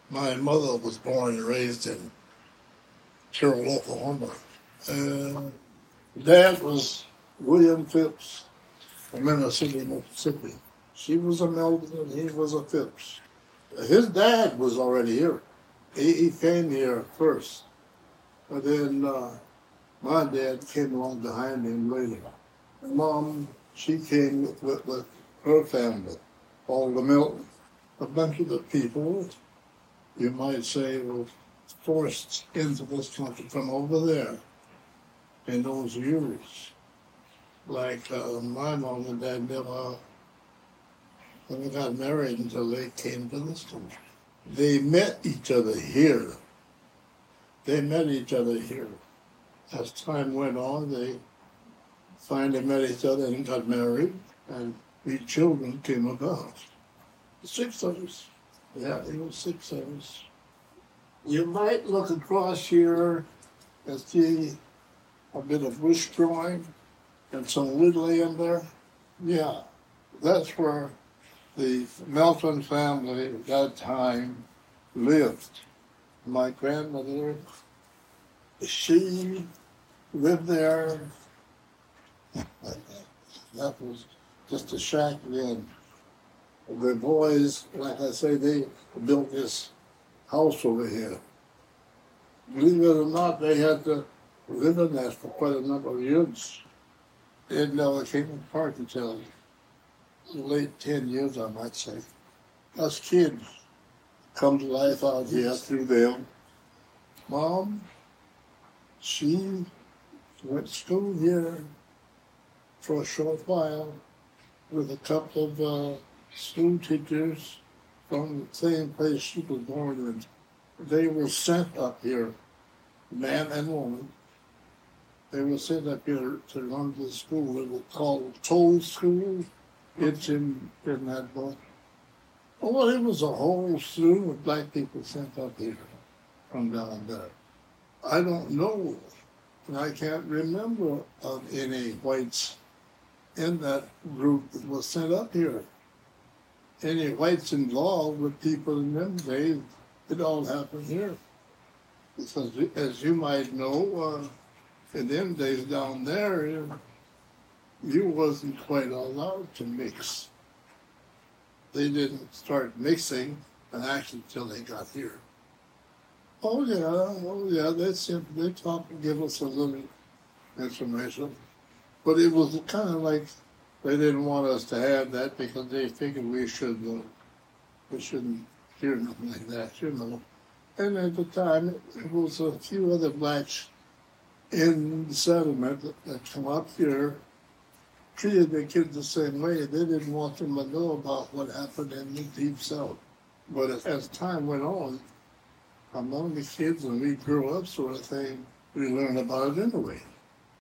My mother was born and raised in Carroll, Oklahoma. And dad was William Phipps from Minnesota, Mississippi. She was a Melvin and he was a Phipps. His dad was already here. He came here first. But then my dad came along behind him later. Mom, she came with her family, all the Milton. A bunch of the people, you might say, were forced into this country from over there in those years. Like my mom and dad never got married until they came to this country. They met each other here. They met each other here. As time went on, they finally met each other and got married, and the children came about. 6 of us. Yeah, there were 6 of us. You might look across here and see a bit of bush growing and some woodland there. Yeah, that's where the Melton family at that time lived. My grandmother, she lived there. That was just a shack then. The boys, like I say, they built this house over here. Believe it or not, they had to live in that for quite a number of years. It never came apart until the late 10 years, I might say. Us kids come to life out here through them. Mom, she went to school here for a short while with a couple of school teachers from the same place she was born in. They were sent up here, man and woman. They were sent up here to run the school. It was called Toll School. It's in that book. Well, it was a whole slew of black people sent up here from down there. I don't know, and I can't remember of any whites in that group that was sent up here. Any whites involved with people in them days, it all happened here. Because as you might know, in them days down there, you wasn't quite allowed to mix. They didn't start mixing actually till they got here. Oh yeah, they talked and give us a little information. But it was kind of like they didn't want us to have that because they figured we shouldn't hear nothing like that, you know. And at the time, it was a few other blacks in the settlement that come up here, treated their kids the same way. They didn't want them to know about what happened in the Deep South. But as time went on, among the kids, when we grew up sort of thing, we learned about it anyway.